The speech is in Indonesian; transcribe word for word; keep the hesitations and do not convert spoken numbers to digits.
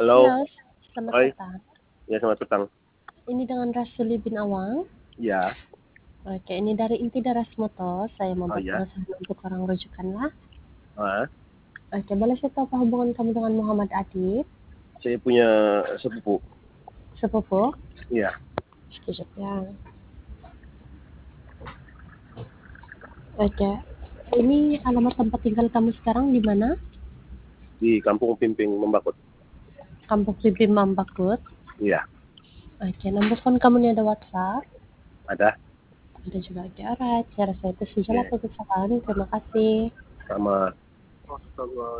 Halo, Halo, s selamat hai. petang. Ya, selamat petang. Ini dengan Rasuli bin Awang. Ya. Oke, ini dari inti Daras Moto. Saya Oh, membuat ya. penasaran untuk orang rujukanlah. Ah, Oke, boleh saya tahu apa hubungan kamu dengan Muhammad Adib? saya punya sepupu. Sepupu? Iya, Sekejap ya. Oke, ini alamat tempat tinggal kamu sekarang di mana? di Kampung Pimping Membakut. Kampung Pimpin Mambakut. Iya, Oke, nomor phone kamu ini ada WhatsApp? ada. Ada juga. Oke, alright. Saya rasa itu sajalah Oke, perpisahan. Terima kasih. sama